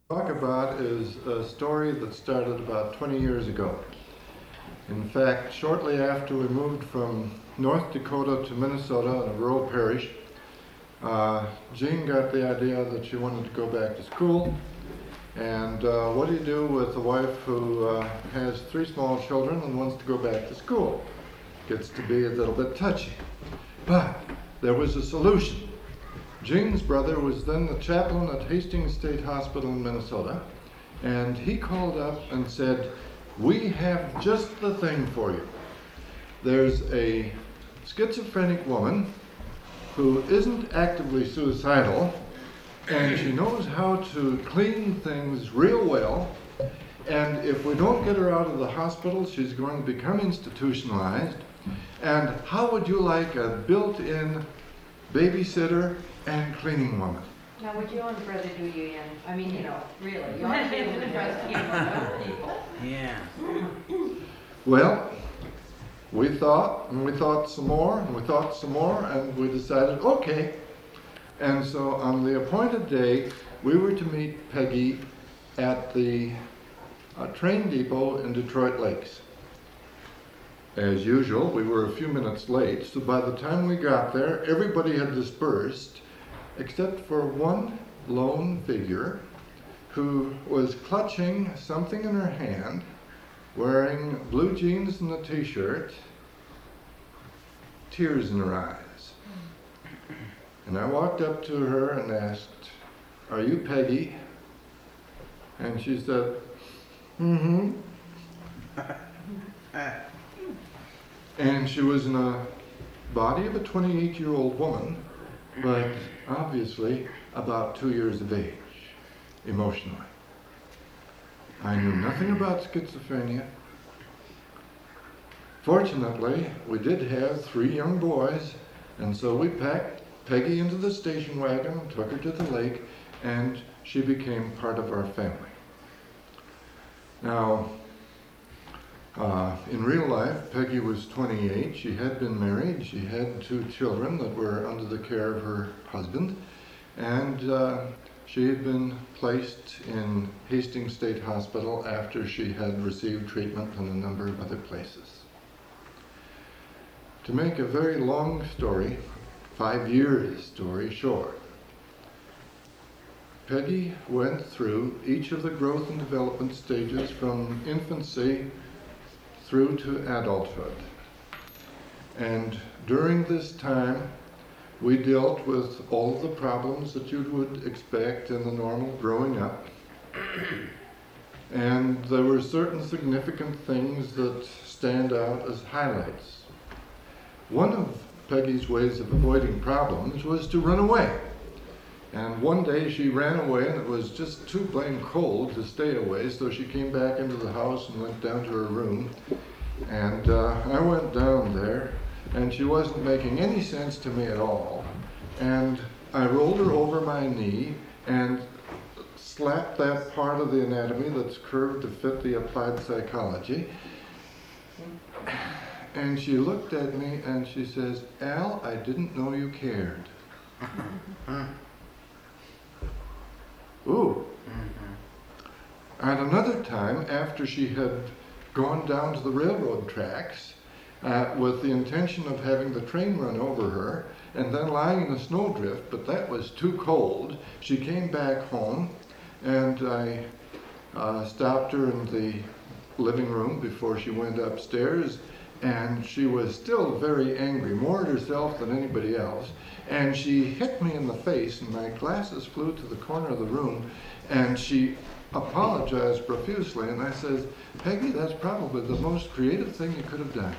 Talk about is a story that started about 20 years ago. In fact, shortly after we moved from North Dakota to Minnesota in a rural parish, Jean got the idea that she wanted to go back to school. And what do you do with a wife who has 3 small children and wants to go back to school? Gets to be a little bit touchy. But there was a solution. Jean's brother was then the chaplain at Hastings State Hospital in Minnesota, and he called up and said, "We have just the thing for you. There's a schizophrenic woman who isn't actively suicidal, and she knows how to clean things real well, and if we don't get her out of the hospital, she's going to become institutionalized, and how would you like a built-in babysitter and cleaning woman?" Now, would you and brother do you in? I mean, really, you want to be able to trust people. Yeah. Well, we thought, and we thought some more, and we thought some more, and we decided, okay. And so on the appointed day, we were to meet Peggy at the train depot in Detroit Lakes. As usual, we were a few minutes late, so by the time we got there, everybody had dispersed, except for one lone figure who was clutching something in her hand, wearing blue jeans and a t-shirt, tears in her eyes. And I walked up to her and asked, "Are you Peggy?" And she said, "Mm-hmm." And she was in the body of a 28-year-old woman, but obviously about 2 years of age, emotionally. I knew nothing about schizophrenia. Fortunately, we did have 3 young boys, and so we packed Peggy into the station wagon, took her to the lake, and she became part of our family. Now, in real life, Peggy was 28. She had been married. She had 2 children that were under the care of her husband. And she had been placed in Hastings State Hospital after she had received treatment in a number of other places. To make a very long story, 5 years story short, Peggy went through each of the growth and development stages from infancy through to adulthood. And during this time, we dealt with all of the problems that you would expect in the normal growing up. And there were certain significant things that stand out as highlights. One of Peggy's ways of avoiding problems was to run away. And one day she ran away, and it was just too blame cold to stay away, so she came back into the house and went down to her room. And I went down there, and she wasn't making any sense to me at all. And I rolled her over my knee and slapped that part of the anatomy that's curved to fit the applied psychology. And she looked at me and she says, "Al, I didn't know you cared." Ooh. At another time, after she had gone down to the railroad tracks with the intention of having the train run over her and then lying in a snowdrift, but that was too cold, she came back home, and I stopped her in the living room before she went upstairs, and she was still very angry, more at herself than anybody else. And she hit me in the face, and my glasses flew to the corner of the room, and she apologized profusely. And I said, "Peggy, that's probably the most creative thing you could have done."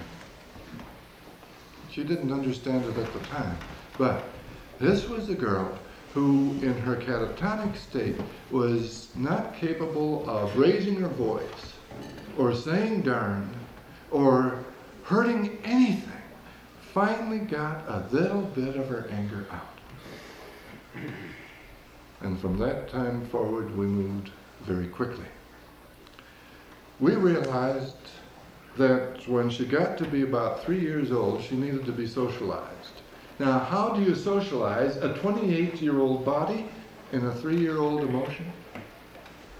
She didn't understand it at the time. But this was a girl who, in her catatonic state, was not capable of raising her voice, or saying darn, or hurting anything, finally got a little bit of her anger out. And from that time forward, we moved very quickly. We realized that when she got to be about 3 years old, she needed to be socialized. Now, how do you socialize a 28-year-old body in a 3-year-old emotion?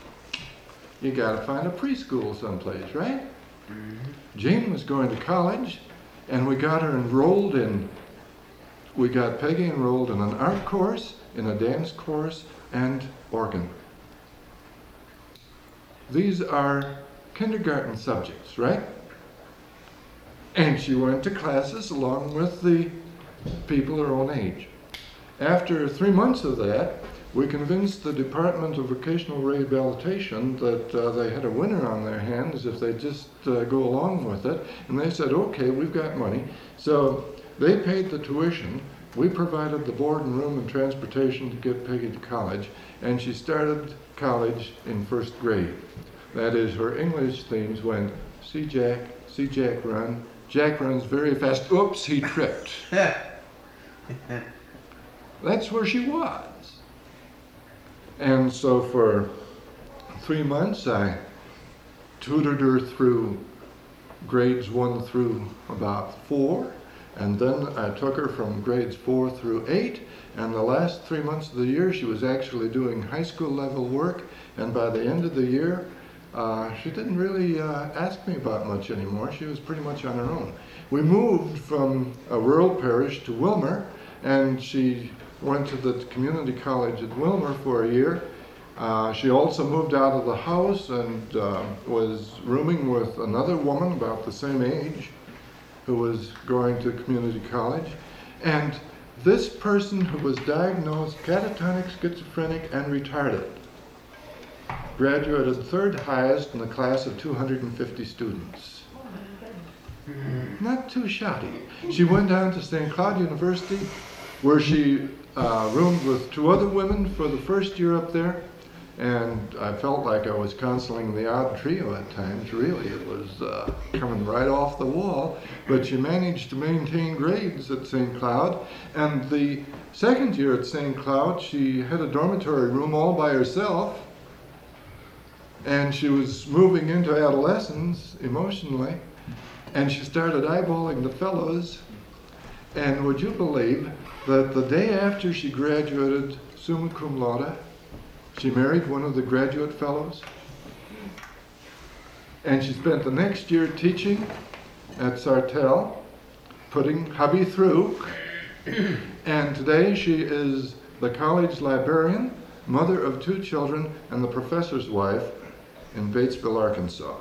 you got to find a preschool someplace, right? Jane was going to college, and we got Peggy enrolled in an art course, in a dance course, and organ. These are kindergarten subjects, right? And she went to classes along with the people her own age. After 3 months of that, we convinced the Department of Vocational Rehabilitation that they had a winner on their hands if they just go along with it. And they said, okay, we've got money. So they paid the tuition. We provided the board and room and transportation to get Peggy to college. And she started college in first grade. That is, her English themes went, see Jack run. Jack runs very fast. Oops, he tripped. That's where she was. And so for 3 months, I tutored her through grades 1 through about 4. And then I took her from grades 4 through 8. And the last 3 months of the year, she was actually doing high school level work. And by the end of the year, she didn't really ask me about much anymore. She was pretty much on her own. We moved from a rural parish to Wilmer, and she went to the community college at Wilmer for a year. She also moved out of the house and was rooming with another woman about the same age who was going to community college. And this person who was diagnosed catatonic, schizophrenic, and retarded graduated third highest in the class of 250 students. Not too shoddy. She went down to St. Cloud University, where she roomed with 2 other women for the first year up there, and I felt like I was counseling the odd trio at times. Really, it was coming right off the wall, but she managed to maintain grades at St. Cloud. And the second year at St. Cloud, she had a dormitory room all by herself, and she was moving into adolescence emotionally, and she started eyeballing the fellows. And would you believe that the day after she graduated summa cum laude, she married one of the graduate fellows? And she spent the next year teaching at Sartell, putting hubby through. And today she is the college librarian, mother of 2 children, and the professor's wife in Batesville, Arkansas.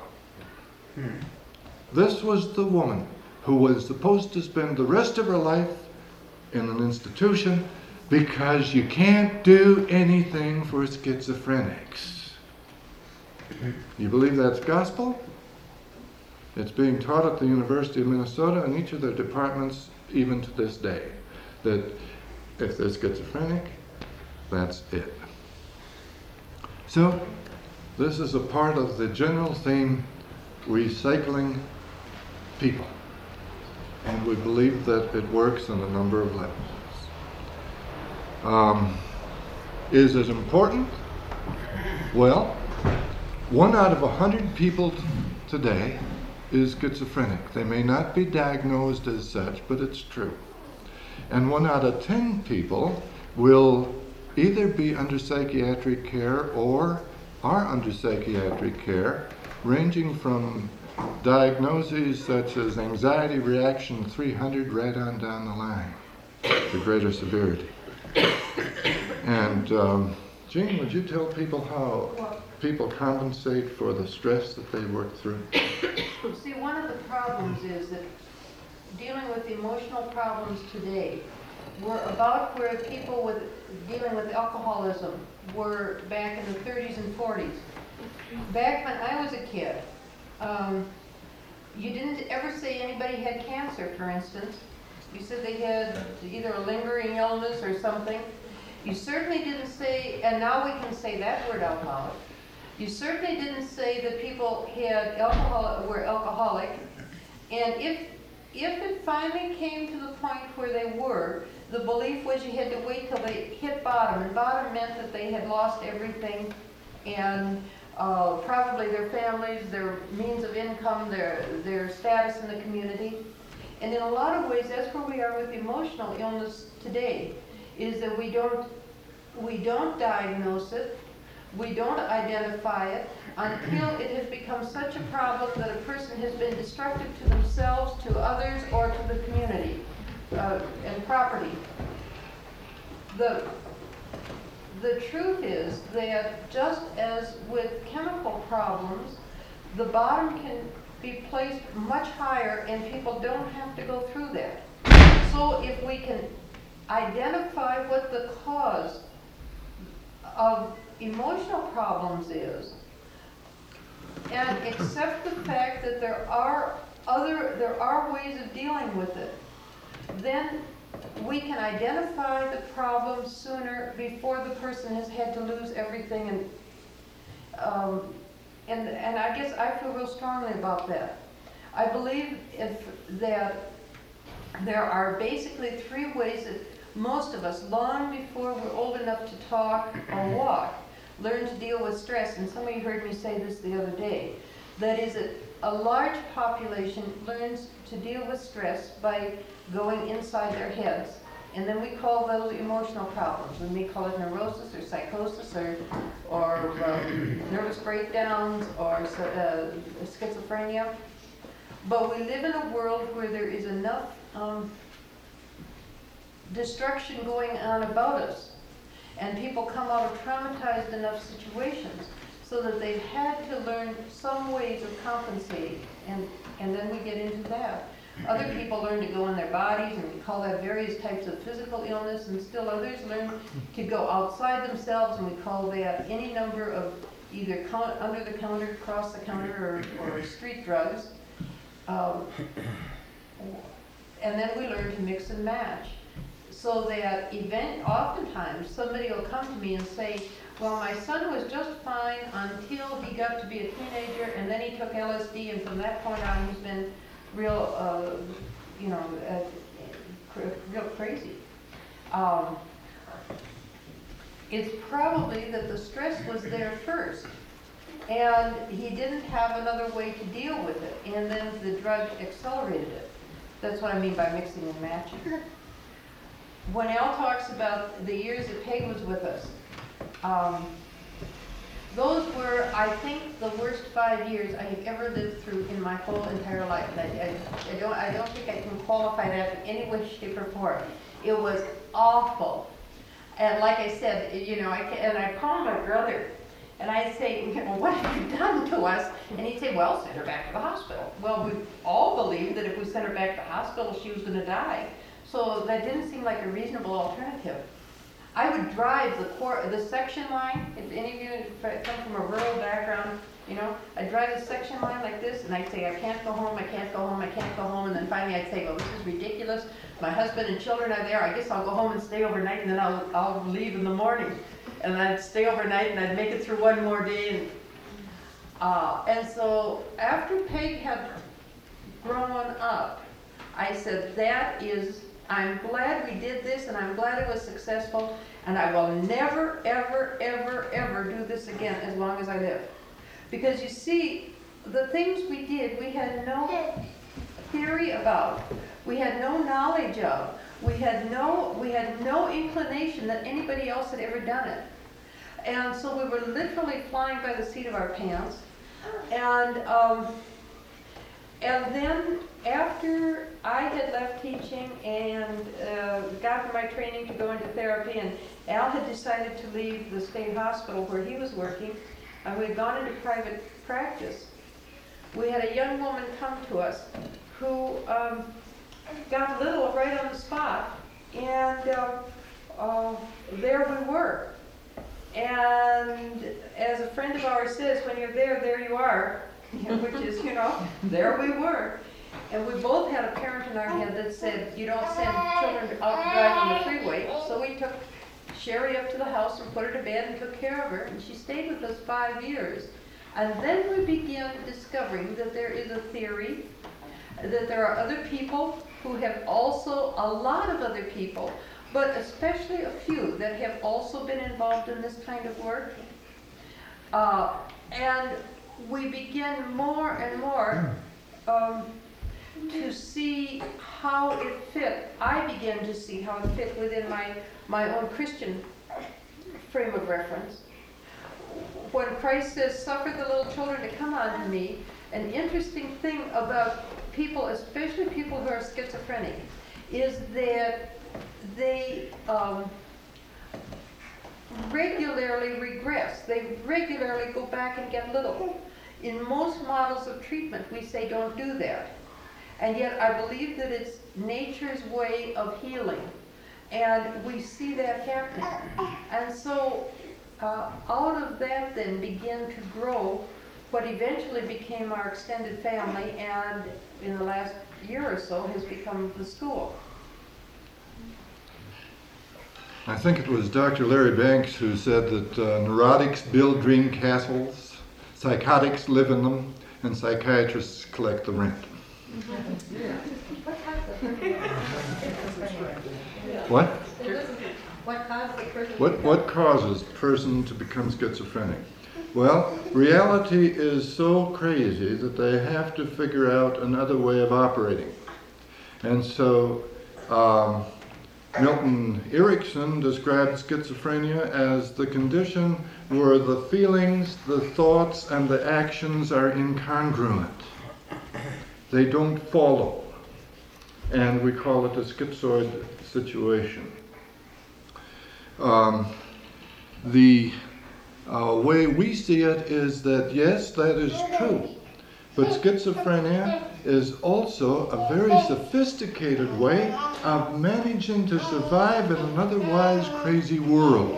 This was the woman who was supposed to spend the rest of her life in an institution because you can't do anything for schizophrenics. You believe that's gospel? It's being taught at the University of Minnesota in each of their departments even to this day, that if they're schizophrenic, that's it. So, this is a part of the general theme, recycling people. And we believe that it works on a number of levels. Is it important? Well, 1 out of 100 people today is schizophrenic. They may not be diagnosed as such, but it's true. And 1 out of 10 people will either be under psychiatric care or are under psychiatric care, ranging from diagnoses such as anxiety reaction 300 right on down the line to greater severity. And Jane, would you tell people how people compensate for the stress that they work through? See, one of the problems is that dealing with emotional problems today were about where people dealing with alcoholism were back in the 30s and 40s. Back when I was a kid, you didn't ever say anybody had cancer, for instance. You said they had either a lingering illness or something. You certainly didn't say, and now we can say that word, alcoholic. You certainly didn't say that people were alcoholic. And if it finally came to the point where they were, the belief was you had to wait till they hit bottom. And bottom meant that they had lost everything, and probably their families, their means of income, their status in the community. And in a lot of ways, that's where we are with emotional illness today, is that we don't diagnose it, we don't identify it, until it has become such a problem that a person has been destructive to themselves, to others, or to the community and property. The truth is that just as with chemical problems, the bottom can be placed much higher and people don't have to go through that. So if we can identify what the cause of emotional problems is, and accept the fact that there are ways of dealing with it, then we can identify the problem sooner before the person has had to lose everything. And I guess I feel real strongly about that. I believe that there are basically 3 ways that most of us, long before we're old enough to talk or walk, learn to deal with stress. And somebody heard me say this the other day. That is, a large population learns to deal with stress by going inside their heads. And then we call those emotional problems. We may call it neurosis or psychosis or nervous breakdowns or schizophrenia. But we live in a world where there is enough destruction going on about us. And people come out of traumatized enough situations so that they've had to learn some ways of compensating. And then we get into that. Other people learn to go in their bodies, and we call that various types of physical illness, and still others learn to go outside themselves, and we call that any number of either under the counter, across the counter, or street drugs. And then we learn to mix and match. So that oftentimes somebody will come to me and say, well, my son was just fine until he got to be a teenager, and then he took LSD, and from that point on he's been real, real crazy. It's probably that the stress was there first, and he didn't have another way to deal with it, and then the drug accelerated it. That's what I mean by mixing and matching. When Al talks about the years that Peg was with us, those were, I think, the worst 5 years I have ever lived through in my whole entire life. I don't think I can qualify that in any way, shape, or form. It was awful. And like I said, I call my brother, and I say, well, what have you done to us? And he'd say, well, send her back to the hospital. Well, we all believed that if we sent her back to the hospital, she was going to die. So that didn't seem like a reasonable alternative. I would drive the section line. If any of you come from a rural background, I'd drive the section line like this, and I'd say, I can't go home, I can't go home, I can't go home, and then finally I'd say, well, this is ridiculous. My husband and children are there. I guess I'll go home and stay overnight, and then I'll leave in the morning. And I'd stay overnight, and I'd make it through one more day. And so after Peg had grown up, I said, I'm glad we did this, and I'm glad it was successful, and I will never, ever, ever, ever do this again as long as I live. Because you see, the things we did, we had no theory about. We had no knowledge of. We had no inclination that anybody else had ever done it. And so we were literally flying by the seat of our pants. And then after I had left teaching and got my training to go into therapy, and Al had decided to leave the state hospital where he was working, and we had gone into private practice, we had a young woman come to us who got little right on the spot, and there we were. And as a friend of ours says, when you're there, there you are. Which is, there we were. And we both had a parent in our head that said, you don't send children out to drive on the freeway. So we took Sherry up to the house and put her to bed and took care of her. And she stayed with us 5 years. And then we began discovering that there is a theory, that there are other people who have also, a lot of other people, but especially a few that have also been involved in this kind of work. And we begin more and more to see how it fit. I began to see how it fit within my own Christian frame of reference. when Christ says, suffer the little children to come unto me, an interesting thing about people, especially people who are schizophrenic, is that they regularly regress. They regularly go back and get little. In most models of treatment, we say don't do that. And yet I believe that it's nature's way of healing. And we see that happening. And so out of that then began to grow what eventually became our extended family, and in the last year or so has become the school. I think it was Dr. Larry Banks who said that neurotics build dream castles, psychotics live in them, and psychiatrists collect the rent. What? What causes a person to become schizophrenic? Well, reality is so crazy that they have to figure out another way of operating. And so Milton Erickson described schizophrenia as the condition where the feelings, the thoughts, and the actions are incongruent. They don't follow. And we call it a schizoid situation. The way we see it is that, yes, that is true. But schizophrenia is also a very sophisticated way of managing to survive in an otherwise crazy world.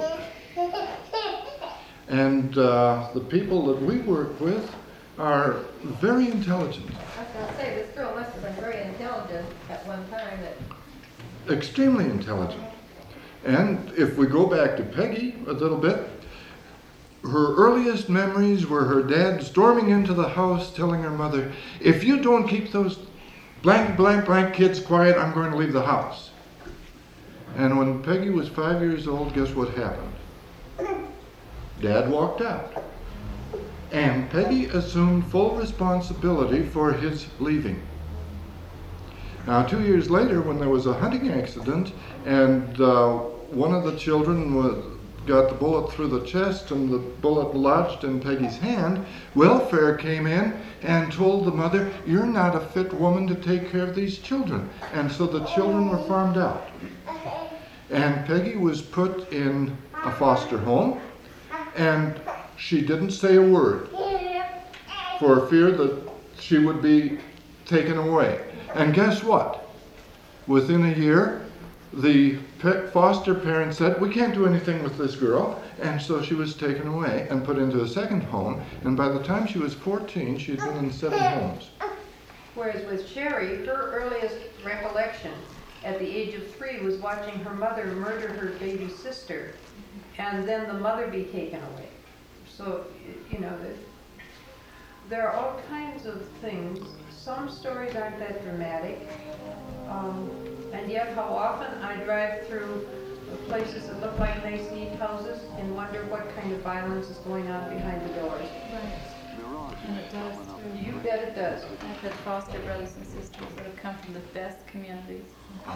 And the people that we work with are very intelligent. I was going to say, this girl must have been very intelligent at one time. Extremely intelligent. And if we go back to Peggy a little bit, her earliest memories were her dad storming into the house telling her mother, if you don't keep those blank, blank, blank kids quiet, I'm going to leave the house. And when Peggy was 5 years old, guess what happened? Dad walked out. And Peggy assumed full responsibility for his leaving. Now, 2 years later, when there was a hunting accident, and one of the children got the bullet through the chest and the bullet lodged in Peggy's hand, welfare came in and told the mother, you're not a fit woman to take care of these children. And so the children were farmed out. And Peggy was put in a foster home, and she didn't say a word for fear that she would be taken away. And guess what? Within a year, the foster parents said, we can't do anything with this girl, and so she was taken away and put into a second home, and by the time she was 14, she had been in 7 homes. Whereas with Sherry, her earliest recollection at the age of 3 was watching her mother murder her baby sister, and then the mother be taken away. So, you know, there are all kinds of things. Some stories aren't that dramatic. And yet how often I drive through places that look like nice, neat houses and wonder what kind of violence is going on behind the doors. Right. And it does too. You bet it does. I've had foster brothers and sisters that have come from the best communities.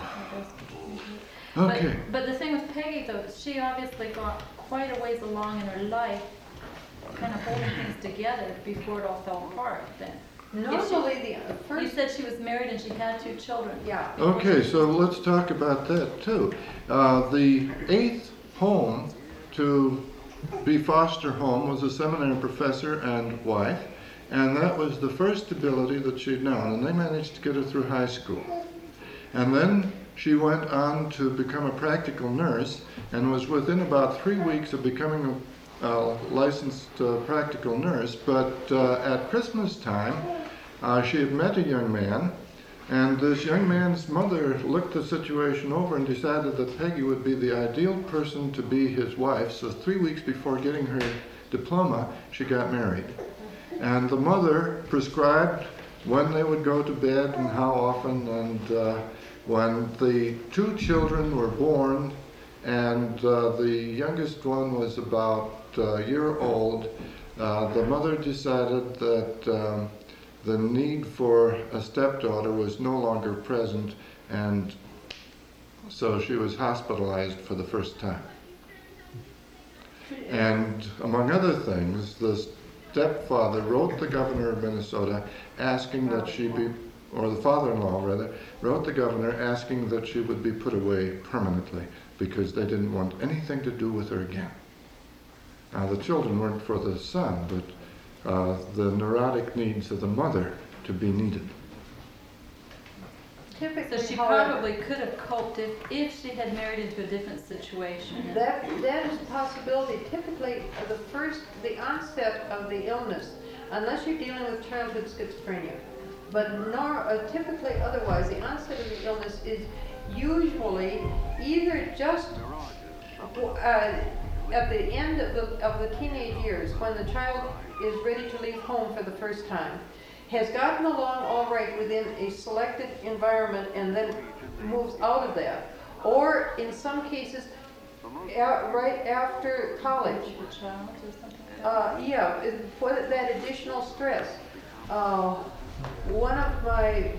Okay. But the thing with Peggy, though, is she obviously got quite a ways along in her life, kind of holding things together before it all fell apart then. Normally the first... You said she was married and she had 2 children. Yeah. Okay, so let's talk about that too. The 8th home to be foster home was a seminary professor and wife, and that was the first ability that she'd known, and they managed to get her through high school. And then she went on to become a practical nurse and was within about 3 weeks of becoming a licensed practical nurse, but at Christmas time she had met a young man, and this young man's mother looked the situation over and decided that Peggy would be the ideal person to be his wife. So 3 weeks before getting her diploma, she got married. And the mother prescribed when they would go to bed and how often, and when the 2 children were born, and the youngest one was about a year old, the mother decided that the need for a stepdaughter was no longer present, and so she was hospitalized for the first time. And among other things, the stepfather wrote the governor of Minnesota asking that she be, or the father-in-law rather, wrote the governor asking that she would be put away permanently because they didn't want anything to do with her again. Now the children weren't for the son, but the neurotic needs of the mother to be needed. Typically, So she however, probably could have coped if she had married into a different situation. that is a possibility. Typically, the onset of the illness, unless you're dealing with childhood schizophrenia, but typically otherwise, the onset of the illness is usually either just at the end of the teenage years, when the child is ready to leave home for the first time, has gotten along all right within a selected environment and then moves out of that. Or in some cases, right after college. A child or something like that. Yeah, for that additional stress. One of my,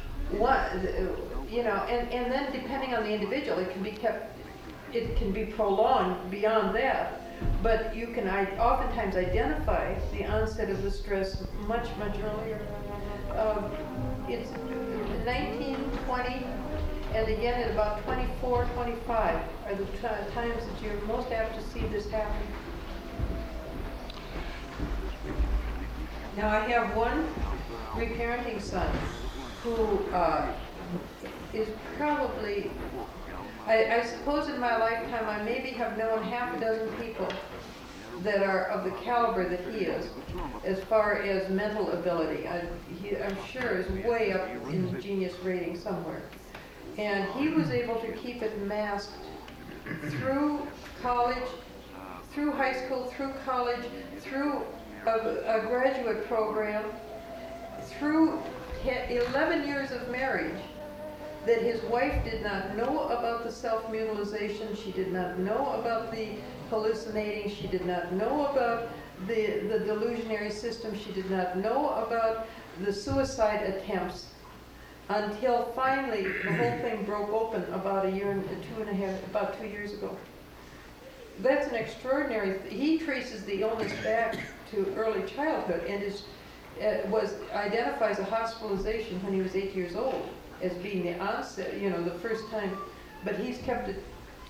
and then depending on the individual, it can be prolonged beyond that. But you can oftentimes identify the onset of the stress much, much earlier. It's 19, 20, and again at about 24, 25 are the times that you're most apt to see this happen. Now I have one reparenting son who is probably, I suppose in my lifetime I maybe have known half a dozen people that are of the caliber that he is, as far as mental ability. I'm sure is way up in the genius rating somewhere. And he was able to keep it masked through college, through high school, through college, through a graduate program, through 11 years of marriage, that his wife did not know about the self-mutilization, she did not know about the hallucinating, she did not know about the delusionary system, she did not know about the suicide attempts, until finally the whole thing broke open about about 2 years ago. That's an extraordinary, he traces the illness back to early childhood and identifies a hospitalization when he was 8 years old as being the onset, the first time, but he's kept it.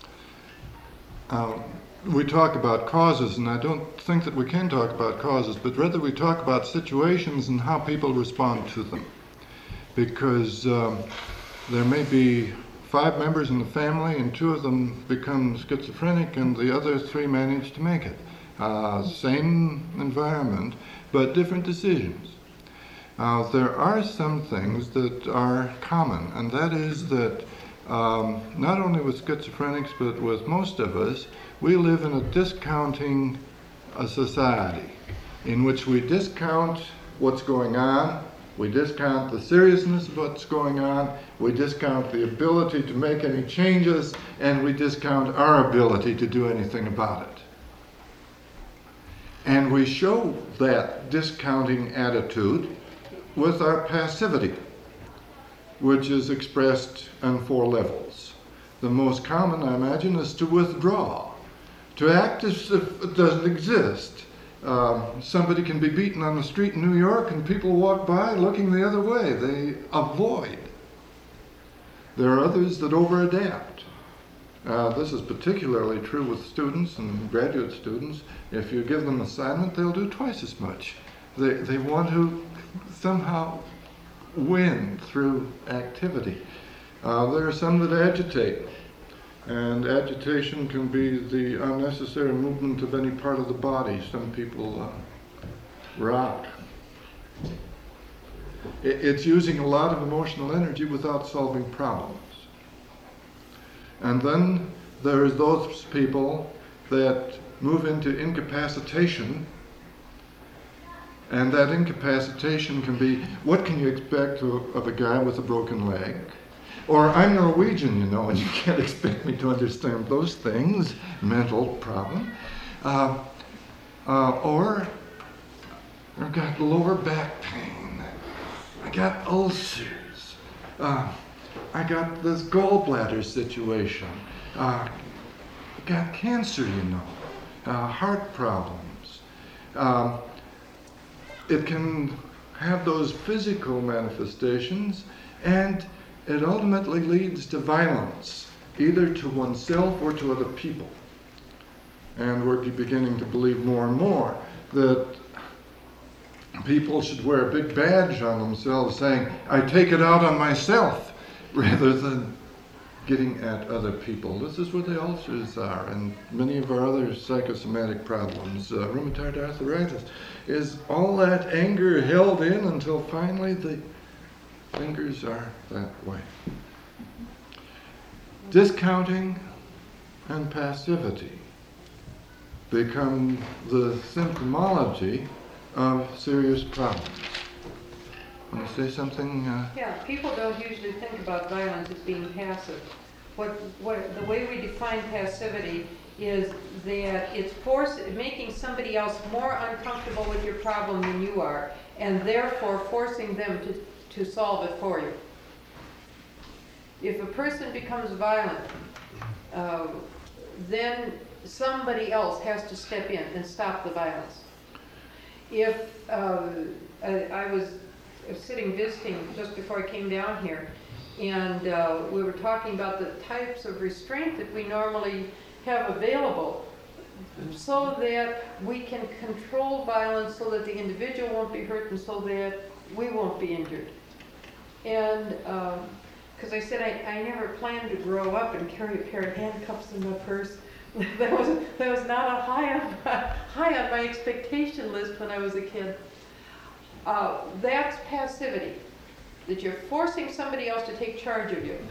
We talk about causes, and I don't think that we can talk about causes, but rather we talk about situations and how people respond to them. Because there may be 5 members in the family and 2 of them become schizophrenic and the other 3 manage to make it. Same environment, but different decisions. There are some things that are common, and that is that not only with schizophrenics, but with most of us, we live in a discounting society in which we discount what's going on, we discount the seriousness of what's going on, we discount the ability to make any changes, and we discount our ability to do anything about it. And we show that discounting attitude with our passivity, which is expressed on 4 levels. The most common, I imagine, is to withdraw, to act as if it doesn't exist. Somebody can be beaten on the street in New York and people walk by looking the other way. They avoid. There are others that over-adapt. This is particularly true with students and graduate students. If you give them an assignment, they'll do twice as much. They want to somehow win through activity. There are some that agitate, and agitation can be the unnecessary movement of any part of the body. Some people rock. It's using a lot of emotional energy without solving problems. And then there's those people that move into incapacitation, and that incapacitation can be, what can you expect of a guy with a broken leg? Or I'm Norwegian, and you can't expect me to understand those things, mental problem. Or I've got lower back pain. I got ulcers. I got this gallbladder situation. I got cancer, heart problems. It can have those physical manifestations, and it ultimately leads to violence, either to oneself or to other people. And we're beginning to believe more and more that people should wear a big badge on themselves saying, I take it out on myself, rather than getting at other people. This is where the ulcers are, and many of our other psychosomatic problems. Rheumatoid arthritis is all that anger held in until finally the fingers are that way. Discounting and passivity become the symptomology of serious problems. Want to say something? Yeah, people don't usually think about violence as being passive. The way we define passivity is that it's making somebody else more uncomfortable with your problem than you are, and therefore forcing them to solve it for you. If a person becomes violent, then somebody else has to step in and stop the violence. If I was sitting visiting just before I came down here, and we were talking about the types of restraint that we normally have available so that we can control violence so that the individual won't be hurt and so that we won't be injured. And because I said I never planned to grow up and carry a pair of handcuffs in my purse. That was not a high on my expectation list when I was a kid. That's passivity, that you're forcing somebody else to take charge of you.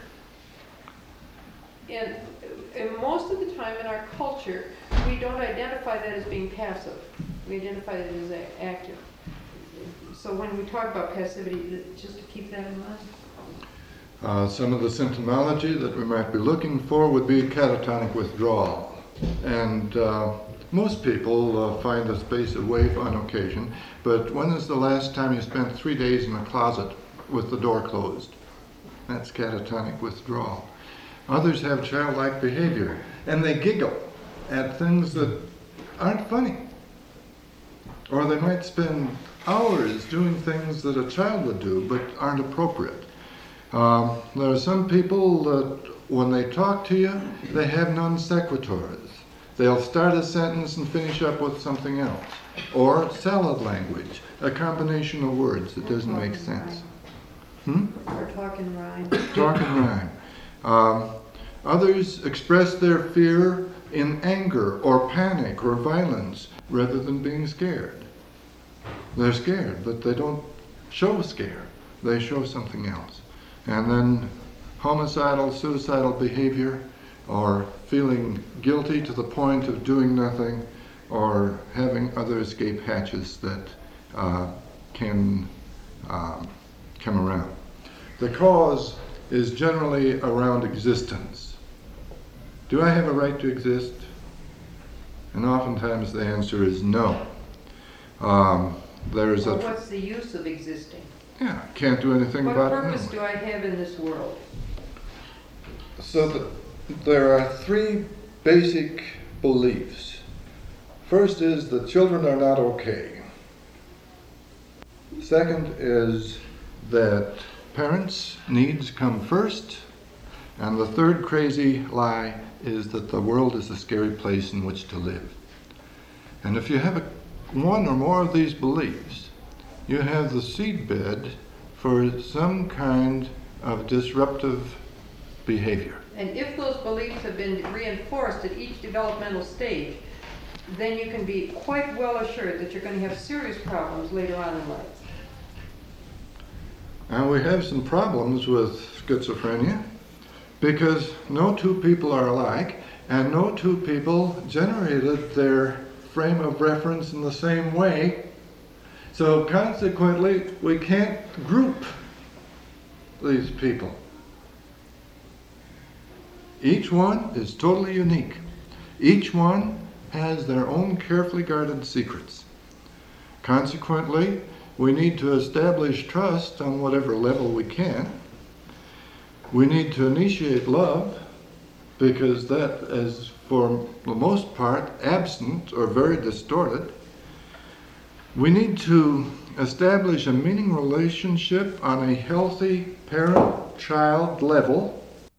And most of the time in our culture, we don't identify that as being passive. We identify it as active. So when we talk about passivity, just to keep that in mind. Some of the symptomology that we might be looking for would be catatonic withdrawal. And most people find a space away on occasion, but when is the last time you spent 3 days in a closet with the door closed? That's catatonic withdrawal. Others have childlike behavior, and they giggle at things that aren't funny. Or they might spend hours doing things that a child would do but aren't appropriate. There are some people that when they talk to you, they have non sequiturs. They'll start a sentence and finish up with something else. Or salad language, a combination of words that doesn't make sense. Or talk in rhyme. Talk and rhyme. Others express their fear in anger or panic or violence rather than being scared. They're scared, but they don't show scare. They show something else. And then homicidal, suicidal behavior, or feeling guilty to the point of doing nothing, or having other escape hatches that can come around. The cause is generally around existence. Do I have a right to exist? And oftentimes the answer is no. What's the use of existing? Yeah, can't do anything What about it. What purpose do I have in this world? So there are 3 basic beliefs. First is that children are not okay. Second is that parents' needs come first. And the third crazy lie is that the world is a scary place in which to live. And if you have one or more of these beliefs, you have the seedbed for some kind of disruptive behavior. And if those beliefs have been reinforced at each developmental stage, then you can be quite well assured that you're going to have serious problems later on in life. And we have some problems with schizophrenia because no 2 people are alike, and no 2 people generated their frame of reference in the same way. So consequently, we can't group these people. Each one is totally unique. Each one has their own carefully guarded secrets. Consequently, we need to establish trust on whatever level we can. We need to initiate love, because that is, for the most part, absent or very distorted. We need to establish a meaning relationship on a healthy parent-child level.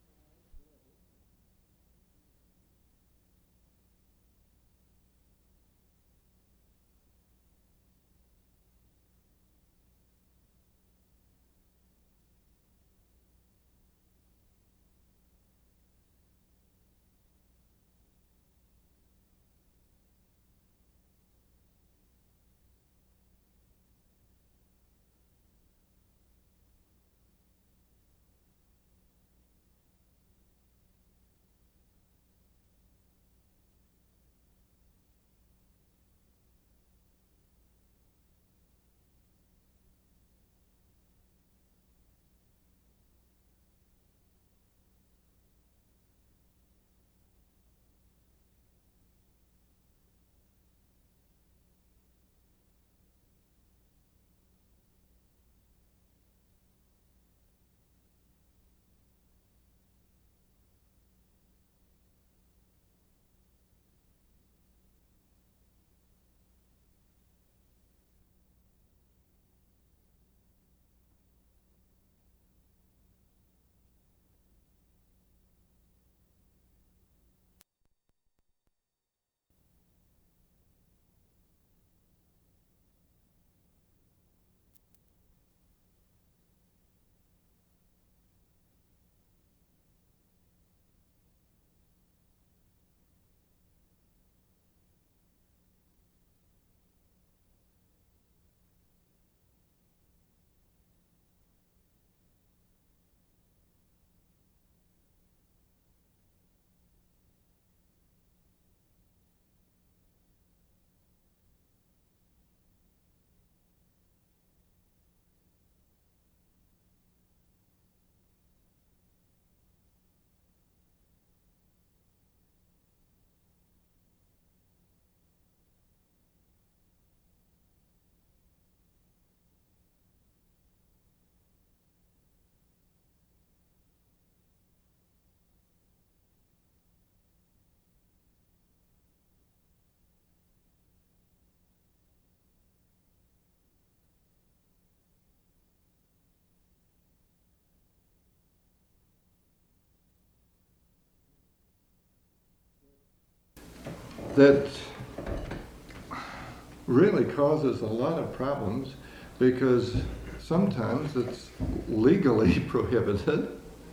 That really causes a lot of problems because sometimes it's legally prohibited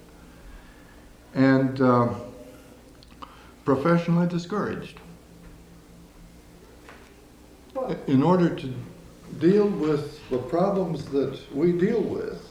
and professionally discouraged. In order to deal with the problems that we deal with,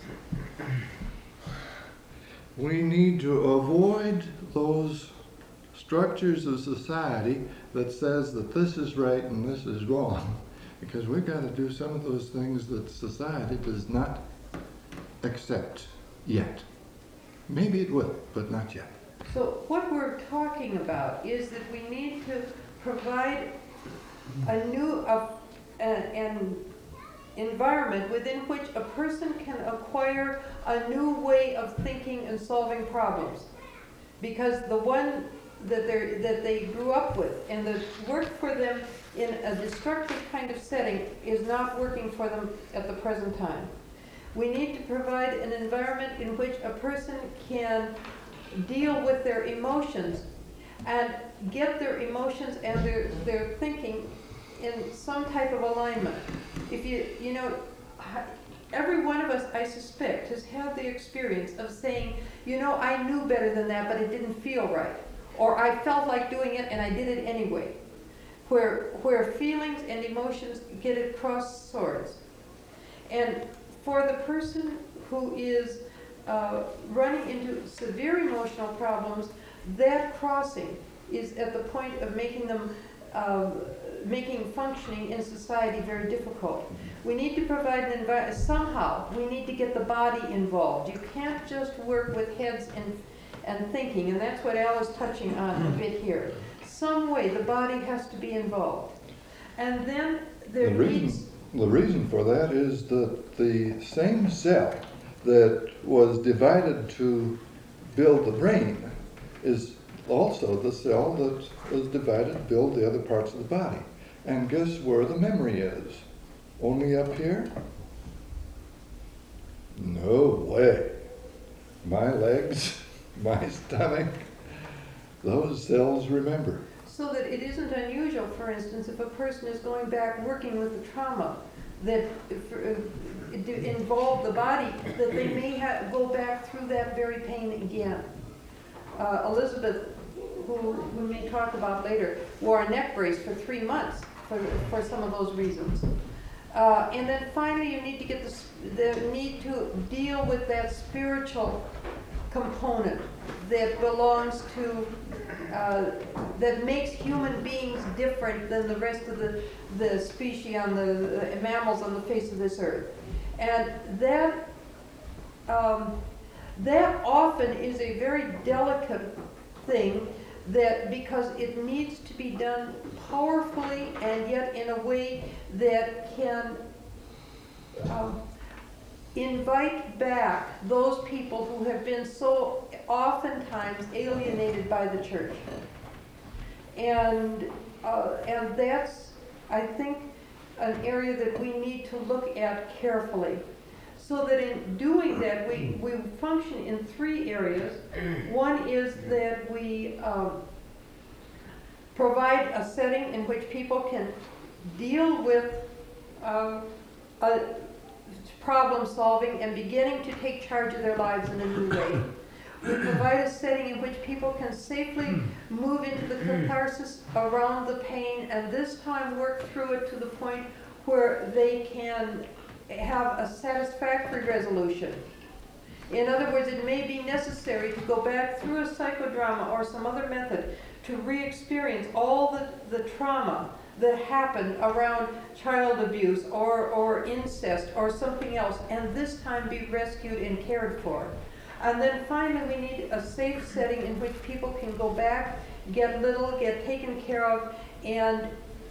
we need to avoid those structures of society that says that this is right and this is wrong, because we've got to do some of those things that society does not accept yet. Maybe it will, but not yet. So what we're talking about is that we need to provide a new an environment within which a person can acquire a new way of thinking and solving problems. Because the one that they grew up with and that worked for them in a destructive kind of setting is not working for them at the present time. We need to provide an environment in which a person can deal with their emotions and get their emotions and their thinking in some type of alignment. If you know, every one of us, I suspect, has had the experience of saying, you know, I knew better than that, but it didn't feel right. Or I felt like doing it and I did it anyway. Where feelings and emotions get at cross swords. And for the person who is running into severe emotional problems, that crossing is at the point of making them making functioning in society very difficult. We need to provide an environment. Somehow we need to get the body involved. You can't just work with heads and thinking, and that's what Al is touching on a bit here. Some way the body has to be involved. And then there needs... The reason for that is that the same cell that was divided to build the brain is also the cell that is divided to build the other parts of the body. And guess where the memory is? Only up here? No way. My legs, my stomach, those cells remember. So that it isn't unusual, for instance, if a person is going back working with the trauma that involved the body, that they may go back through that very pain again. Elizabeth, who we may talk about later, wore a neck brace for 3 months for some of those reasons. And then finally, you need to get the need to deal with that spiritual component that belongs to, that makes human beings different than the rest of the species on the mammals on the face of this earth. And that often is a very delicate thing, that because it needs to be done powerfully and yet in a way that can invite back those people who have been so oftentimes alienated by the church. And that's, I think, an area that we need to look at carefully. So that in doing that, we function in 3 areas. One is that we provide a setting in which people can deal with problem solving and beginning to take charge of their lives in a new way. We provide a setting in which people can safely move into the catharsis around the pain, and this time work through it to the point where they can have a satisfactory resolution. In other words, it may be necessary to go back through a psychodrama or some other method to re-experience all the trauma that happened around child abuse or incest or something else, and this time be rescued and cared for. And then finally, we need a safe setting in which people can go back, get taken care of, and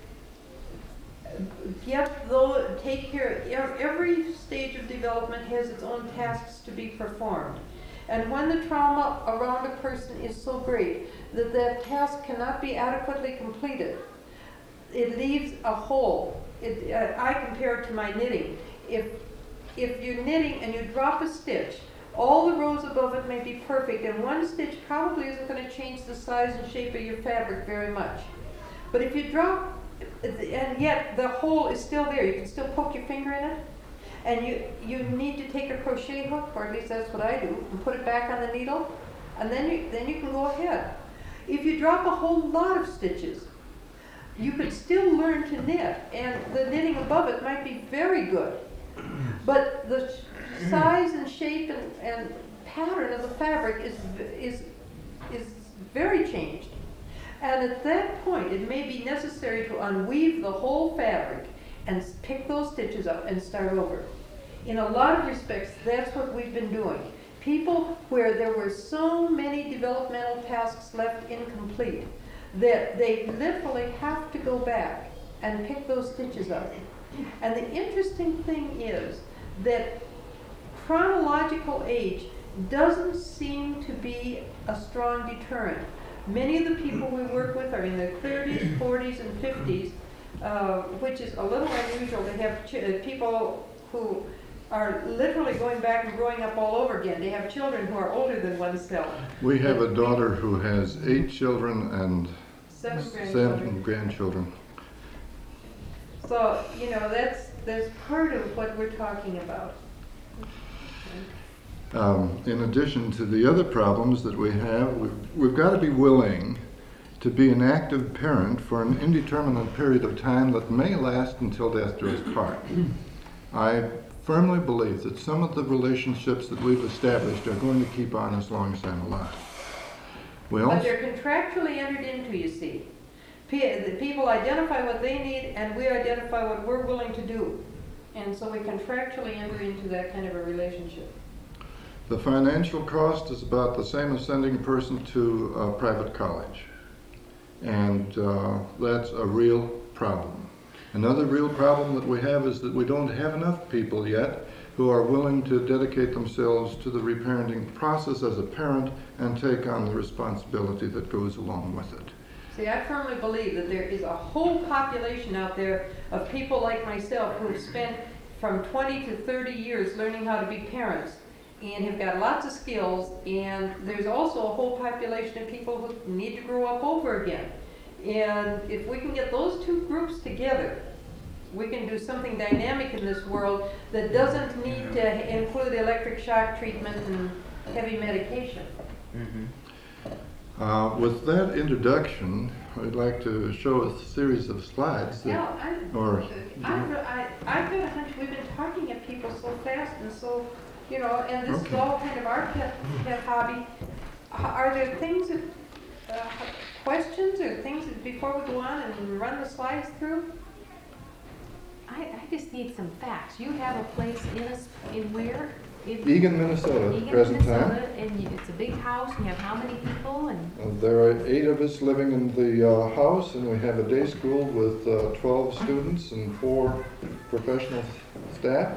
take care. Every stage of development has its own tasks to be performed. And when the trauma around a person is so great that that task cannot be adequately completed, it leaves a hole. I compare it to my knitting. If you're knitting and you drop a stitch, all the rows above it may be perfect, and one stitch probably isn't going to change the size and shape of your fabric very much. But if you drop, and yet the hole is still there, you can still poke your finger in it, and you need to take a crochet hook, or at least that's what I do, and put it back on the needle, and then you can go ahead. If you drop a whole lot of stitches, you could still learn to knit, and the knitting above it might be very good. But the size and shape and pattern of the fabric is very changed. And at that point, it may be necessary to unweave the whole fabric and pick those stitches up and start over. In a lot of respects, that's what we've been doing. People where there were so many developmental tasks left incomplete that they literally have to go back and pick those stitches up. And the interesting thing is that chronological age doesn't seem to be a strong deterrent. Many of the people we work with are in their 30s, 40s, and 50s, which is a little unusual to have people who are literally going back and growing up all over again. They have children who are older than oneself. We have a daughter who has 8 children and 7 grandchildren. So, that's part of what we're talking about. In addition to the other problems that we have, we've got to be willing to be an active parent for an indeterminate period of time that may last until death do us part. I firmly believe that some of the relationships that we've established are going to keep on as long as I'm alive. But they're contractually entered into, you see. The people identify what they need, and we identify what we're willing to do. And so we contractually enter into that kind of a relationship. The financial cost is about the same as sending a person to a private college. And that's a real problem. Another real problem that we have is that we don't have enough people yet who are willing to dedicate themselves to the reparenting process as a parent and take on the responsibility that goes along with it. See, I firmly believe that there is a whole population out there of people like myself who have spent from 20 to 30 years learning how to be parents and have got lots of skills, and there's also a whole population of people who need to grow up over again. And if we can get those two groups together, we can do something dynamic in this world that doesn't need to include electric shock treatment and heavy medication. With that introduction, I'd like to show a series of slides. Yeah, That, I've got a hunch we've been talking at people so fast and so, you know, and this is all kind of our pet hobby. Are there things that, questions or things that before we go on and run the slides through? I just need some facts. You have a place in where? Eagan, Minnesota, Eagan, present time. Minnesota, and it's a big house, and you have how many people? And There are 8 of us living in the house, and we have a day school with 12 students and 4 professional staff.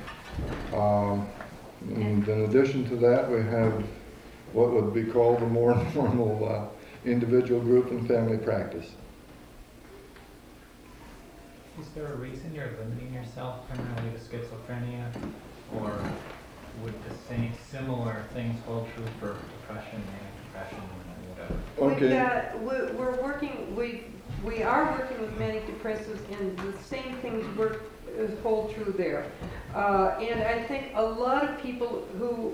And in addition to that, we have what would be called a more normal individual group and family practice. Is there a reason you're limiting yourself primarily to schizophrenia, or would the same similar things hold true for depression, manic depression, or whatever? Okay. We're working, we are working with manic depressives, and the same things hold true there. And I think a lot of people who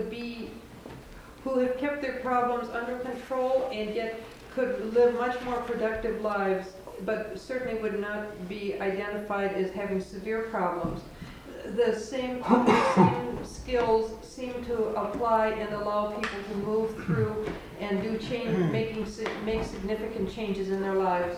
have kept their problems under control and yet could live much more productive lives, but certainly would not be identified as having severe problems. The same skills seem to apply and allow people to move through and do make significant changes in their lives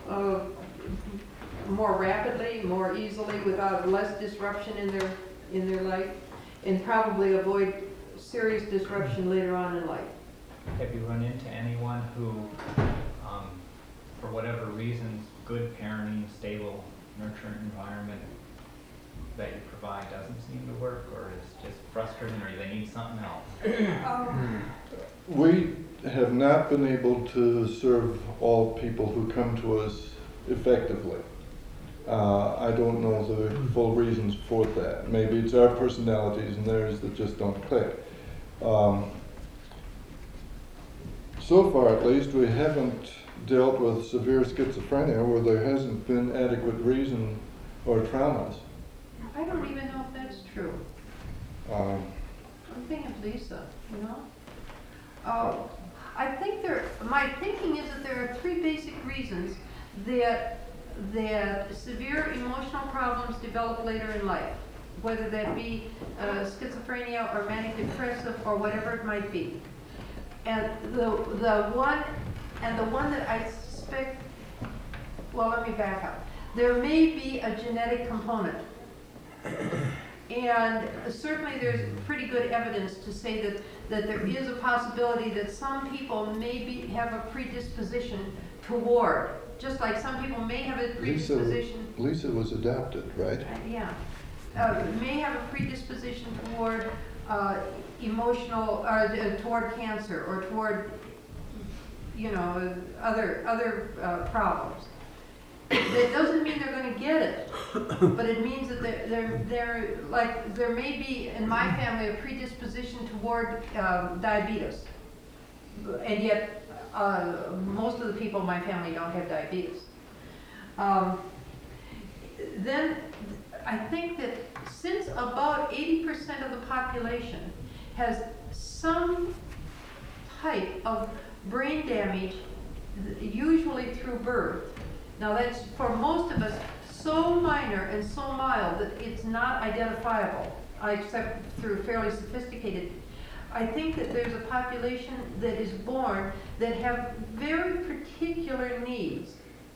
more rapidly, more easily, without less disruption in their life, and probably avoid serious disruption later on in life. Have you run into anyone who, for whatever reasons, good parenting, stable, nurturing environment that you provide doesn't seem to work, or is just frustrating, or they need something else? We have not been able to serve all people who come to us effectively. I don't know the full reasons for that. Maybe it's our personalities and theirs that just don't click. So far, at least, we haven't dealt with severe schizophrenia where there hasn't been adequate reason or traumas. I don't even know if that's true. I'm thinking of Lisa, you know? I think my thinking is that there are 3 basic reasons that severe emotional problems develop later in life, whether that be schizophrenia or manic depressive or whatever it might be. And the one that I suspect, well, let me back up. There may be a genetic component. And certainly there's pretty good evidence to say that there is a possibility that some people may have a predisposition toward, just like some people may have a predisposition. Lisa was adopted, right? Yeah. May have a predisposition toward emotional, toward cancer or toward, you know, other problems. That doesn't mean they're going to get it, but it means that they're like, there may be in my family a predisposition toward diabetes, and yet most of the people in my family don't have diabetes. Then I think that since about 80% of the population has some type of brain damage, usually through birth. Now that's, for most of us, so minor and so mild that it's not identifiable, except through fairly sophisticated. I think that there's a population that is born that have very particular needs.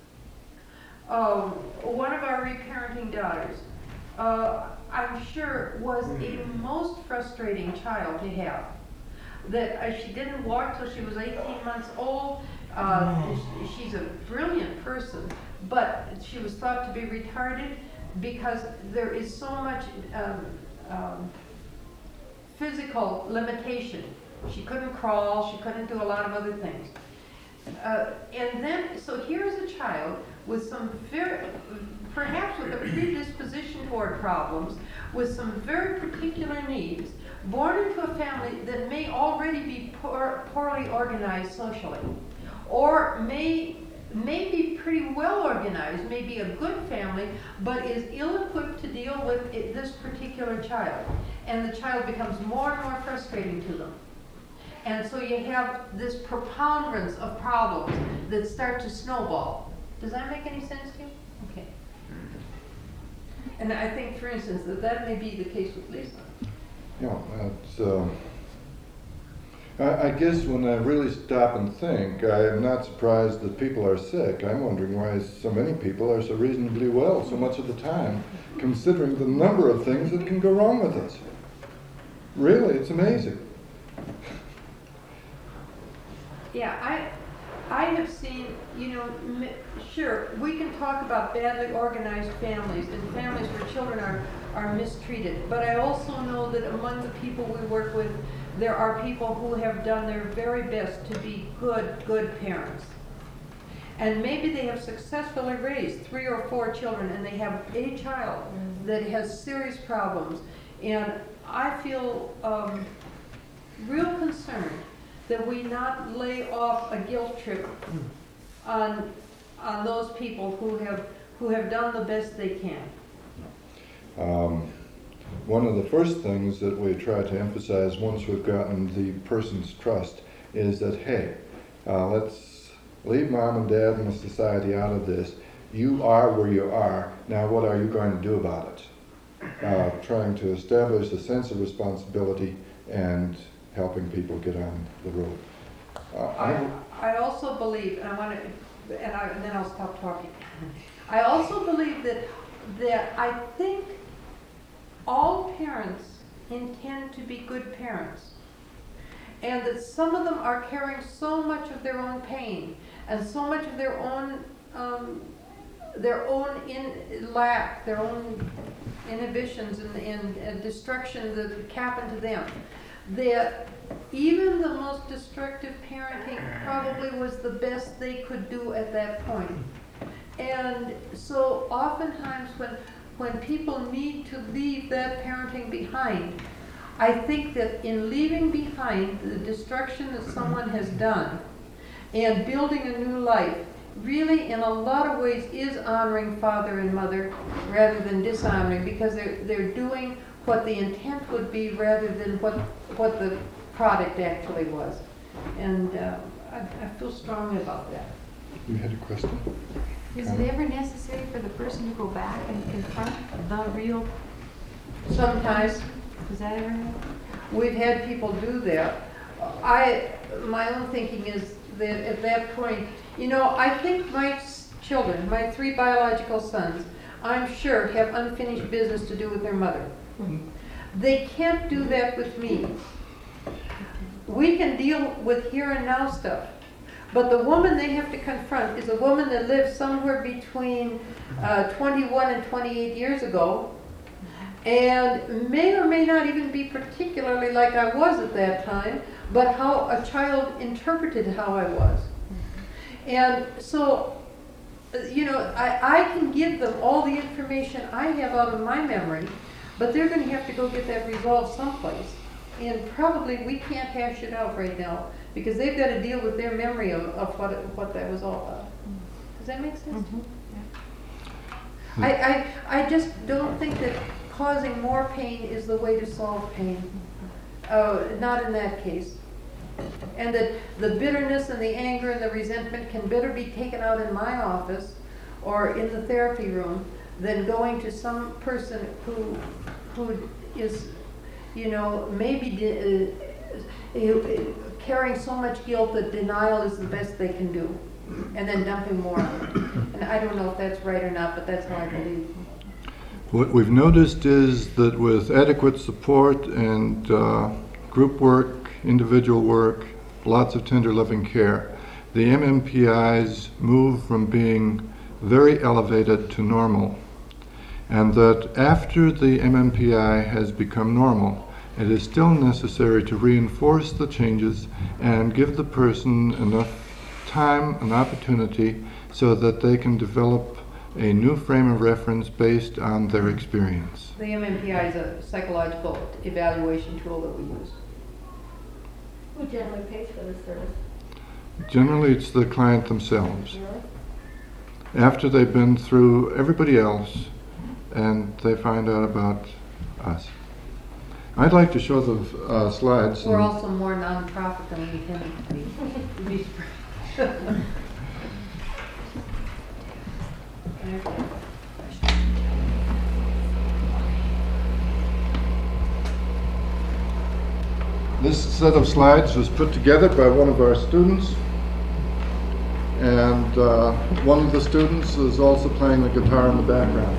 One of our reparenting daughters, I'm sure, was a most frustrating child to have. That she didn't walk till she was 18 months old. She's a brilliant person, but she was thought to be retarded because there is so much physical limitation. She couldn't crawl, she couldn't do a lot of other things. And then, so here's a child with some very, perhaps with a predisposition toward problems, with some very particular needs, born into a family that may already be poorly organized socially, or may be pretty well organized, may be a good family, but is ill-equipped to deal with this particular child. And the child becomes more and more frustrating to them. And so you have this preponderance of problems that start to snowball. Does that make any sense to you? Okay. And I think, for instance, that may be the case with Lisa. Yeah, that's, I guess when I really stop and think, I am not surprised that people are sick. I'm wondering why so many people are so reasonably well so much of the time, considering the number of things that can go wrong with us. Really, it's amazing. Yeah, I have seen, you know, sure, we can talk about badly organized families and families where children are mistreated, but I also know that among the people we work with, there are people who have done their very best to be good parents. And maybe they have successfully raised 3 or 4 children, and they have a child that has serious problems. And I feel real concerned that we not lay off a guilt trip on those people who have done the best they can. One of the first things that we try to emphasize once we've gotten the person's trust is that, hey, let's leave mom and dad and the society out of this. You are where you are. Now what are you going to do about it? Trying to establish a sense of responsibility and helping people get on the road. I also believe, and then I'll stop talking. I also believe that I think all parents intend to be good parents, and that some of them are carrying so much of their own pain and so much of their own lack, their own inhibitions and destruction that happened to them, that even the most destructive parenting probably was the best they could do at that point. And so oftentimes when people need to leave that parenting behind, I think that in leaving behind the destruction that someone has done and building a new life, really in a lot of ways is honoring father and mother rather than dishonoring, because they're doing what the intent would be rather than what the product actually was. And I feel strongly about that. You had a question? Is it ever necessary for the person to go back and confront the real? Sometimes. Does that ever happen? We've had people do that. My own thinking is that at that point, you know, I think my children, my 3 biological sons, I'm sure have unfinished business to do with their mother. They can't do that with me. We can deal with here and now stuff. But the woman they have to confront is a woman that lived somewhere between 21 and 28 years ago, and may or may not even be particularly like I was at that time, but how a child interpreted how I was. And so, you know, I can give them all the information I have out of my memory, but they're going to have to go get that resolved someplace. And probably we can't hash it out right now, because they've got to deal with their memory of what that was all about. Does that make sense? Mm-hmm. I just don't think that causing more pain is the way to solve pain. Not in that case. And that the bitterness and the anger and the resentment can better be taken out in my office or in the therapy room than going to some person who is, you know, maybe carrying so much guilt that denial is the best they can do, and then dumping more on it. And I don't know if that's right or not, but that's how I believe. What we've noticed is that with adequate support and group work, individual work, lots of tender loving care, the MMPIs move from being very elevated to normal. and that after the MMPI has become normal, it is still necessary to reinforce the changes and give the person enough time and opportunity so that they can develop a new frame of reference based on their experience. The MMPI is a psychological evaluation tool that we use. Who generally pays for this service? Generally, it's the client themselves. After they've been through everybody else and they find out about us. I'd like to show the slides. We're also more nonprofit than we intended to be. This set of slides was put together by one of our students, and one of the students is also playing the guitar in the background.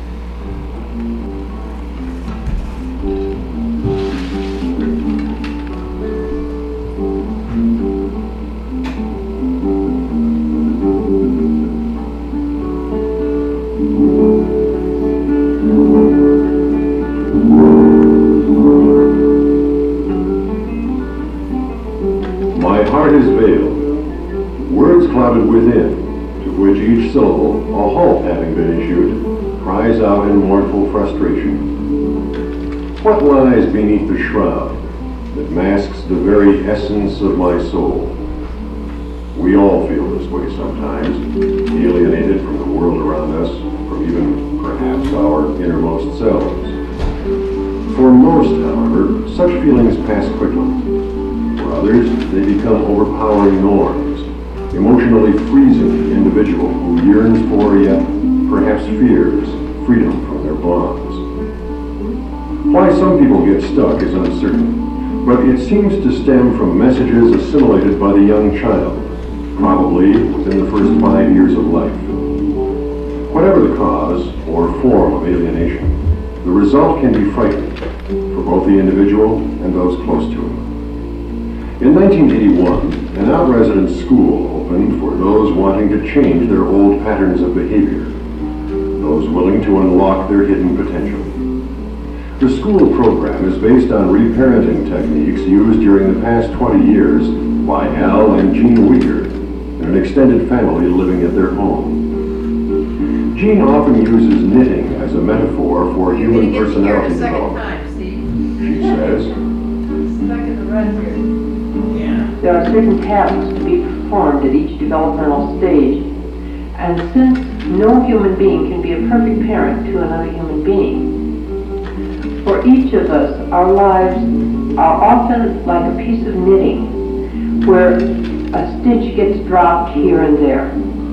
My heart is veiled, words clouded within, to which each syllable, a halt having been issued, cries out in mournful frustration. What lies beneath the shroud that masks the very essence of my soul? We all feel this way sometimes, alienated from the world around us, from even perhaps our innermost selves. For most, however, such feelings pass quickly. For others, they become overpowering norms, emotionally freezing the individual who yearns for, yet perhaps fears, freedom from their bonds. Why some people get stuck is uncertain, but it seems to stem from messages assimilated by the young child, probably within the first 5 years of life. Whatever the cause or form of alienation, the result can be frightening for both the individual and those close to him. In 1981, an out-residence school opened for those wanting to change their old patterns of behavior, those willing to unlock their hidden potential. The school program is based on reparenting techniques used during the past 20 years by Al and Jean Uyghur and an extended family living at their home. Jean often uses knitting as a metaphor for human personality development. She says, Stuck in the rut here. There are certain tasks to be performed at each developmental stage, and since no human being can be a perfect parent to another human being, for each of us, our lives are often like a piece of knitting, where a stitch gets dropped here and there.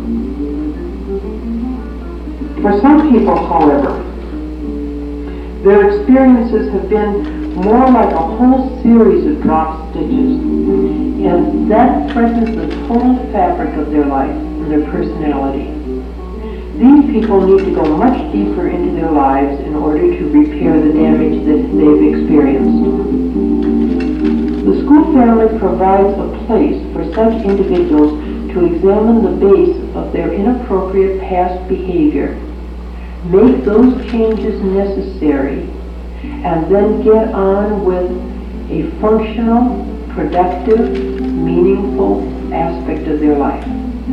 For some people, however, their experiences have been more like a whole series of dropped stitches, and that threatens the total fabric of their life and their personality. These people need to go much deeper into their lives in order to repair the damage that they've experienced. The school family provides a place for such individuals to examine the base of their inappropriate past behavior, make those changes necessary, and then get on with a functional, productive, meaningful aspect of their life.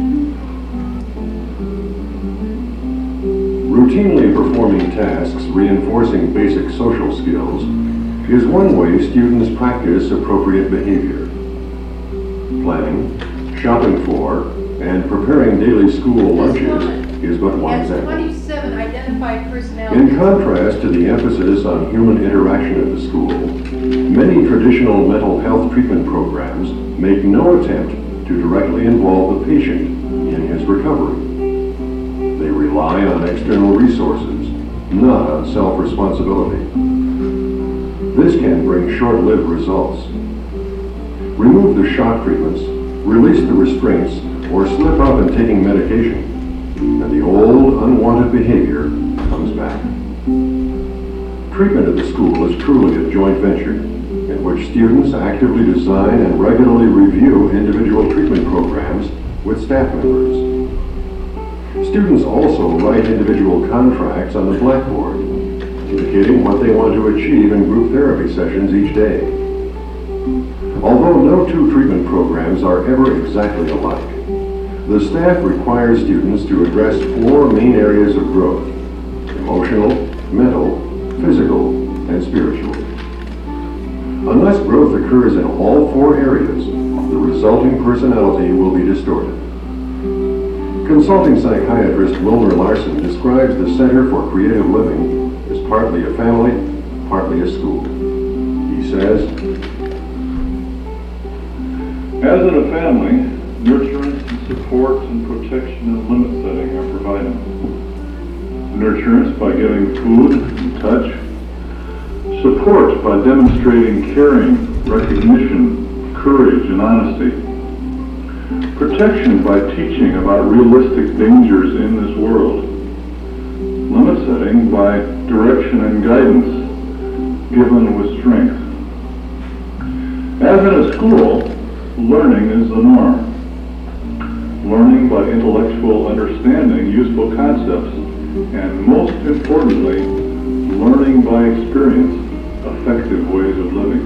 routinely performing tasks reinforcing basic social skills is one way students practice appropriate behavior. Planning, shopping for, and preparing daily school lunches is but one That's example. 27 identified personalities. In contrast to the emphasis on human interaction at the school, many traditional mental health treatment programs make no attempt to directly involve the patient in his recovery. They rely on external resources, not on self-responsibility. This can bring short-lived results. Remove the shock treatments, release the restraints, or slip up in taking medication, and the old, unwanted behavior comes back. Treatment at the school is truly a joint venture, in which students actively design and regularly review individual treatment programs with staff members. Students also write individual contracts on the blackboard, indicating what they want to achieve in group therapy sessions each day. Although no two treatment programs are ever exactly alike, the staff requires students to address 4 main areas of growth: emotional, mental, physical, and spiritual. Unless growth occurs in all 4 areas, the resulting personality will be distorted. Consulting psychiatrist Wilmer Larson describes the Center for Creative Living as partly a family, partly a school. He says, as in a family, nurturance and support and protection and limit setting are provided. Nurturance by giving food and touch. Support by demonstrating caring, recognition, courage, and honesty. Protection by teaching about realistic dangers in this world. Limit setting by direction and guidance given with strength. As in a school, learning is the norm. Learning by intellectual understanding useful concepts, and most importantly, learning by experience effective ways of living.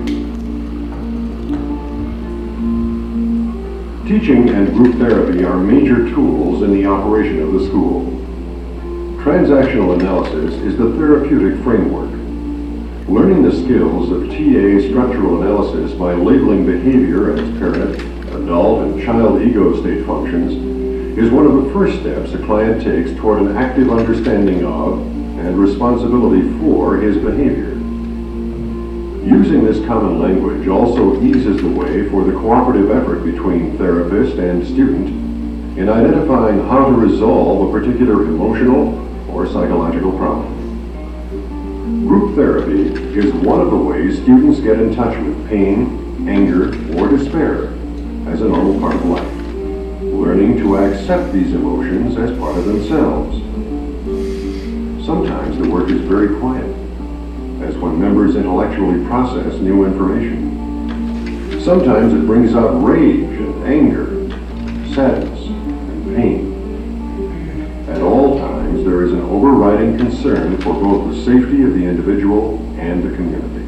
teaching and group therapy are major tools in the operation of the school. Transactional analysis is the therapeutic framework. Learning the skills of TA structural analysis by labeling behavior as parent, adult, and child ego state functions is one of the first steps a client takes toward an active understanding of and responsibility for his behavior. Using this common language also eases the way for the cooperative effort between therapist and student in identifying how to resolve a particular emotional or psychological problem. Group therapy is one of the ways students get in touch with pain, anger, or despair as a normal part of life, learning to accept these emotions as part of themselves. Sometimes the work is very quiet, as when members intellectually process new information. Sometimes it brings out rage and anger, sadness and pain. At all times, there is an overriding concern for both the safety of the individual and the community.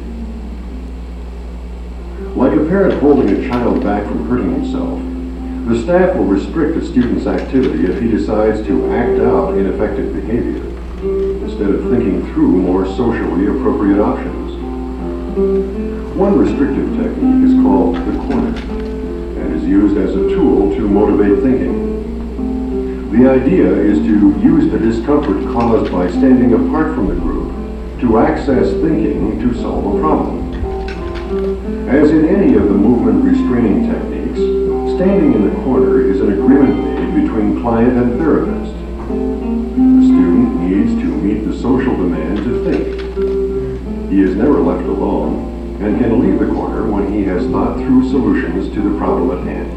Like a parent holding a child back from hurting himself, the staff will restrict a student's activity if he decides to act out ineffective behavior, instead of thinking through more socially appropriate options. One restrictive technique is called the corner, and is used as a tool to motivate thinking. The idea is to use the discomfort caused by standing apart from the group to access thinking to solve a problem. As in any of the movement restraining techniques, standing in the corner is an agreement made between client and therapist. The student needs to meet the social demand to think. He is never left alone and can leave the corner when he has thought through solutions to the problem at hand.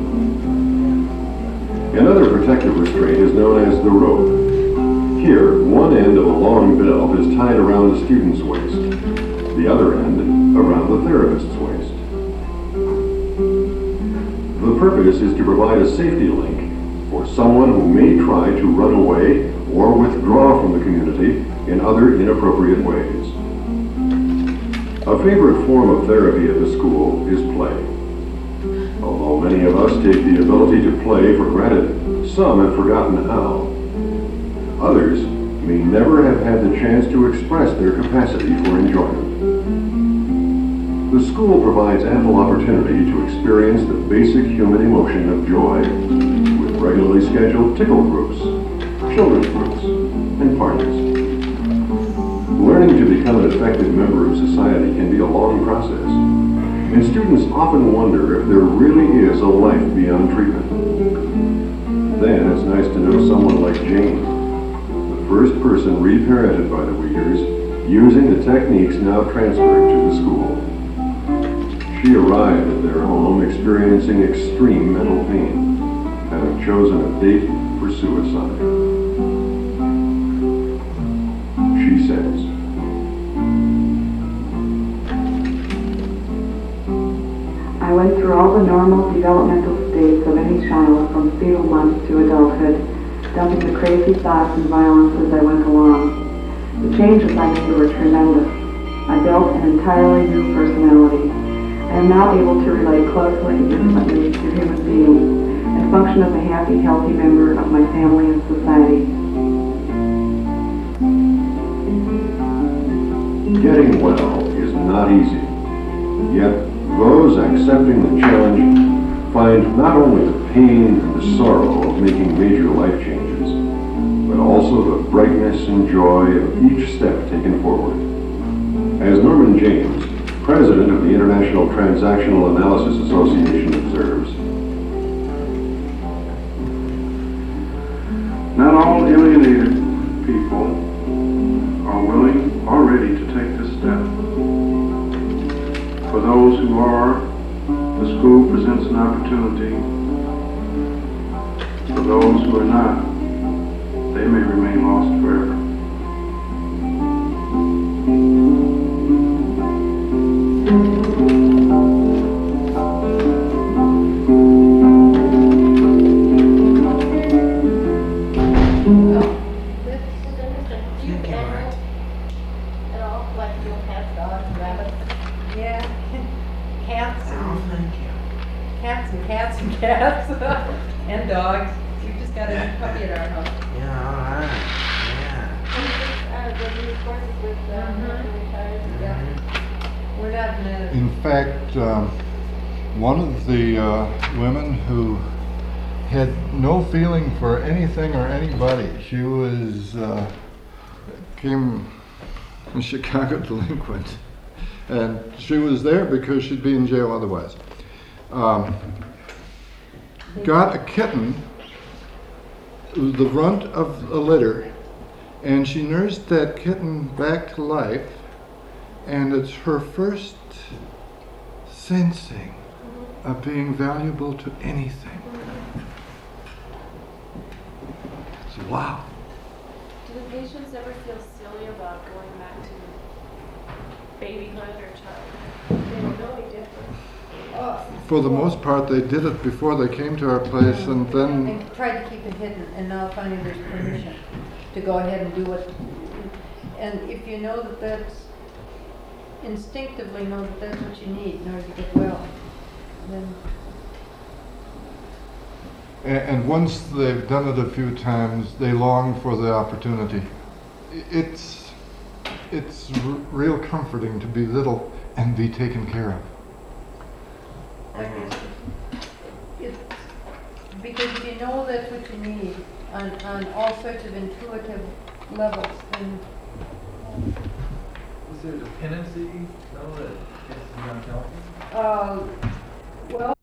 Another protective restraint is known as the rope. Here, one end of a long belt is tied around the student's waist, the other end around the therapist's waist. The purpose is to provide a safety link for someone who may try to run away or withdraw from the community in other inappropriate ways. A favorite form of therapy at the school is play. Although many of us take the ability to play for granted, some have forgotten how. Others may never have had the chance to express their capacity for enjoyment. The school provides ample opportunity to experience the basic human emotion of joy with regularly scheduled tickle groups, children's groups, and parties. Learning to become an effective member of society can be a long process, and students often wonder if there really is a life beyond treatment. Then it's nice to know someone like Jane, the first person reparented by the Uyghurs, using the techniques now transferred to the school. She arrived at their home experiencing extreme mental pain, having chosen a date for suicide. She says, I went through all the normal developmental states of any child from fetal months to adulthood, dumping the crazy thoughts and violence as I went along. The changes I made were tremendous. I built an entirely new personality. I am now able to relate closely and intimately to human beings and function as a happy, healthy member of my family and society. Getting well is not easy. Yet those accepting the challenge find not only the pain and the sorrow of making major life changes, but also the brightness and joy of each step taken forward. As Norman James, president of the International Transactional Analysis Association, observes, not all alienated people are willing or ready to take this step. For those who are, the school presents an opportunity. For those who are not, they may remain lost forever. Yeah, cats and cats and cats and dogs. We just got a new puppy at our house. Yeah, all right. Yeah. We're not in a, In fact, one of the women who had no feeling for anything or anybody, she was, came a Chicago delinquent. And she was there because she'd be in jail otherwise. Got a kitten, the runt of a litter, and she nursed that kitten back to life, and it's her first sensing of being valuable to anything. So, wow. Do the patients ever feel silly about going back to babyhood or childhood? They don't know any different. For the most part, they did it before they came to our place, and then and tried to keep it hidden, and now finally there's permission to go ahead and do what, and if you know that that's, instinctively know that that's what you need in order to get well, then and once they've done it a few times, they long for the opportunity. It's real comforting to be little and be taken care of. it's, because if you know that's what you need on all sorts of intuitive levels, and Was there a dependency, though, that gets you unhealthy? well,